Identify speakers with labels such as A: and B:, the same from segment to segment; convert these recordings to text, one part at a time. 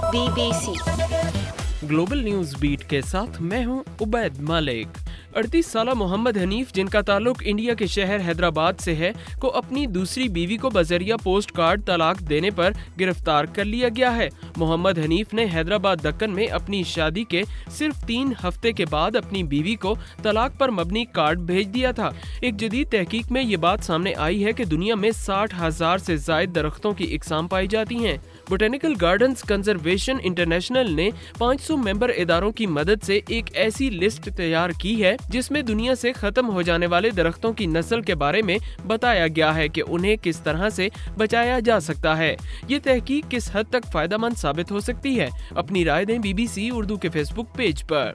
A: BBC
B: global news beat के साथ मैं हूं उबैद मलिक। 38 साला मोहम्मद हनीफ, जिनका ताल्लुक इंडिया के शहर हैदराबाद से है, को अपनी दूसरी बीवी को बजरिया पोस्ट कार्ड तलाक देने पर गिरफ्तार कर लिया गया है। मोहम्मद हनीफ ने हैदराबाद दक्कन में अपनी शादी के सिर्फ 3 हफ्ते के बाद अपनी बीवी को तलाक पर मबनी कार्ड भेज दिया था। एक जदीद तहकीक में ये बात सामने आई है कि दुनिया में 60,000 से ज्यादा दरख्तों की इकसाम पाई जाती हैं। बोटेनिकल गार्डन्स कंजर्वेशन इंटरनेशनल ने 500 मेंबर इदारों की मदद से एक ऐसी लिस्ट तैयार की है जिसमें दुनिया से खत्म हो जाने वाले दरख्तों की नस्ल के बारे में बताया गया है कि उन्हें किस तरह से बचाया जा सकता है। ये तहकीक किस हद तक फायदेमंद साबित हो सकती है? अपनी राय दें BBC उर्दू के फेसबुक पेज पर।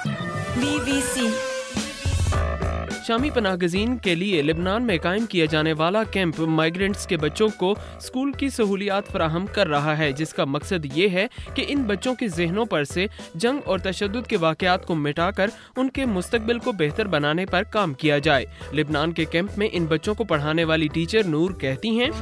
A: BBC
B: शामी पनाहगज़ीन के लिए लेबनान में कायम किया जाने वाला कैंप माइग्रेंट्स के बच्चों को स्कूल की सहूलियात फराहम कर रहा है, जिसका मकसद ये है कि इन बच्चों के जहनों पर से जंग और तशद्दुद के वाक़यात को मिटाकर उनके मुस्तकबिल को बेहतर बनाने पर काम किया जाए। लेबनान के कैंप में इन बच्चों को पढ़ाने वाली टीचर नूर कहती हैं,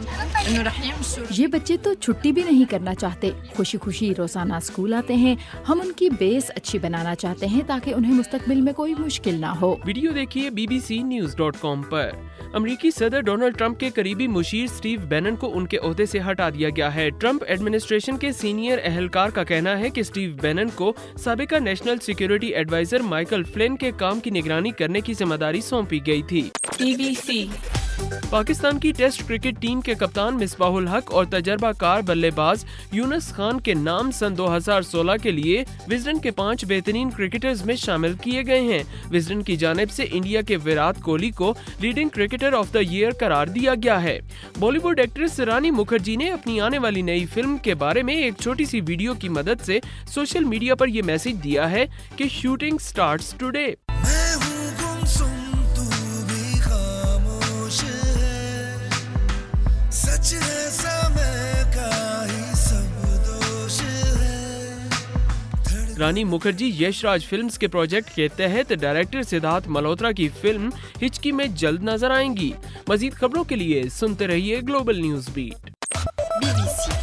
C: ये बच्चे तो छुट्टी भी नहीं करना चाहते, खुशी खुशी रोजाना स्कूल आते हैं। हम उनकी बेस अच्छी बनाना चाहते हैं ताकि उन्हें मुस्तकबिल में कोई मुश्किल ना हो।
B: वीडियो देखिए bbcnews.com पर। अमेरिकी सदर डोनाल्ड ट्रंप के करीबी मुशीर स्टीव बैनन को उनके ओहदे से हटा दिया गया है। ट्रंप एडमिनिस्ट्रेशन के सीनियर अहलकार का कहना है कि स्टीव बैनन को साबिका national security adviser Michael Flynn के काम की निगरानी करने की जिम्मेदारी सौंपी गई थी।
A: BBC
B: पाकिस्तान की टेस्ट क्रिकेट टीम के कप्तान मिसबाहुल हक और तजर्बाकार बल्लेबाज यूनुस खान के नाम सन 2016 के लिए विजडन के 5 बेहतरीन क्रिकेटर्स में शामिल किए गए हैं। विजडन की जानिब से इंडिया के विराट कोहली को leading cricketer of the year करार दिया गया है। बॉलीवुड एक्ट्रेस रानी मुखर्जी ने अपनी आने वाली नई फिल्म के बारे में एक छोटी सी वीडियो की मदद से सोशल मीडिया पर यह मैसेज दिया है कि shooting starts today. Rani Mukherjee Yash Raj films के प्रोजेक्ट के तहत डायरेक्टर सिद्धार्थ मल्होत्रा की फिल्म हिचकी में जल्द नजर आएंगी। मजीद खबरों के लिए सुनते रहिए ग्लोबल न्यूज बीट।
A: BBC